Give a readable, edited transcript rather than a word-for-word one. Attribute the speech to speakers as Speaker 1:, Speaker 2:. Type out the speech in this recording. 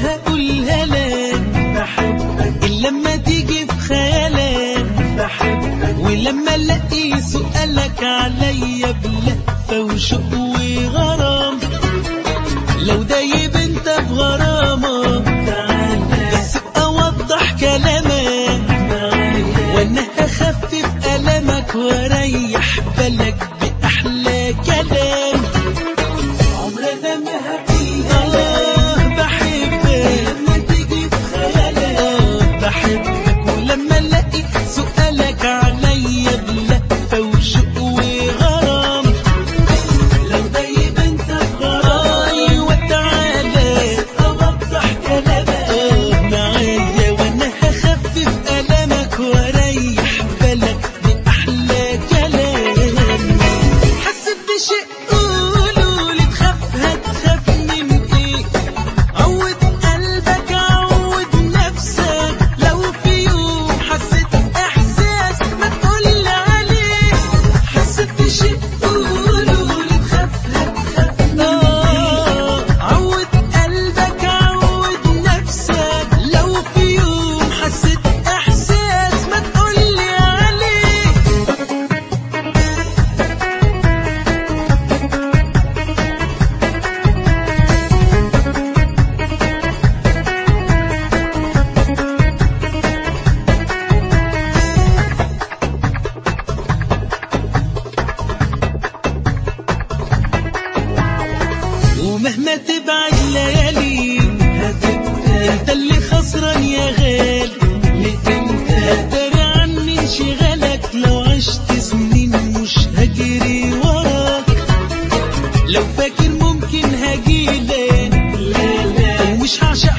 Speaker 1: هقولها لك بحبك، لما تيجي في خيالك بحبك، ولما الاقي سؤالك عليا بلهفة وشوق وغرام. لو دايب انت في غرامة بس اوضح كلامك، وانا هخفف ألمك واريح بالك بأحلى كلام. عمرنا ما هقولها بحبك، لما تيجي في خيالك بحبك، ولما الاقي سؤالك عليا بلهفة وشوق وغرام. لو دايب انت في غرامي وتعالى اوضح كلامك معايا، وانا هخفف ألمك واريح بالك بأحلى كلام. حسيت بشيء قولولي، تخاف هتخاف من ايه؟ عود قلبك عود نفسك، لو في يوم حسيت احساس ما تقولي عليه. حسيت بشيء قولولي، تخاف هتخاف من ايه؟ عود قلبك عود نفسك، لو في يوم حسيت احساس ما تقولي عليه. ومهما تبعد ليالي هتبقى انت اللي خسران يا غالي. هتداري عني انشغالك، لو عشت سنين مش هجري وراك. لو فاكر ممكن هجيلك ومش هعشق